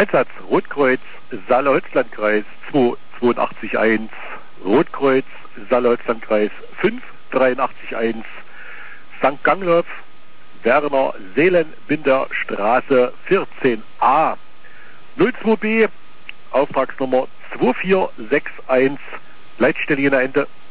Einsatz Rotkreuz Saale-Holzlandkreis 2881, Rotkreuz Saale-Holzlandkreis 5881, St. Gangloff, Werner Seelenbinder Straße 14a, 02b, Auftragsnummer 2461, Leitstelle Jena Ende.